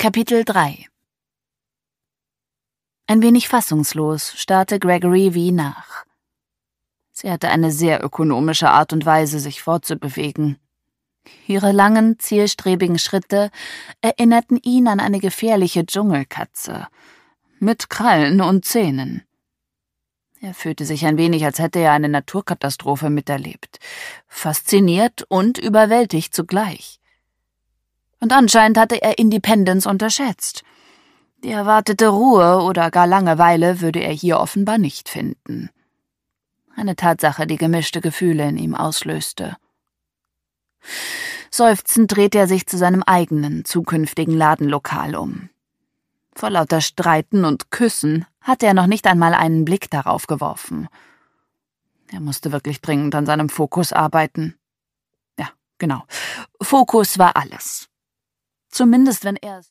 Kapitel 3 Ein wenig fassungslos starrte Gregory Vi nach. Sie hatte eine sehr ökonomische Art und Weise, sich fortzubewegen. Ihre langen, zielstrebigen Schritte erinnerten ihn an eine gefährliche Dschungelkatze, mit Krallen und Zähnen. Er fühlte sich ein wenig, als hätte er eine Naturkatastrophe miterlebt, fasziniert und überwältigt zugleich. Und anscheinend hatte er Independence unterschätzt. Die erwartete Ruhe oder gar Langeweile würde er hier offenbar nicht finden. Eine Tatsache, die gemischte Gefühle in ihm auslöste. Seufzend drehte er sich zu seinem eigenen, zukünftigen Ladenlokal um. Vor lauter Streiten und Küssen hatte er noch nicht einmal einen Blick darauf geworfen. Er musste wirklich dringend an seinem Fokus arbeiten. Ja, genau. Fokus war alles. Zumindest wenn er es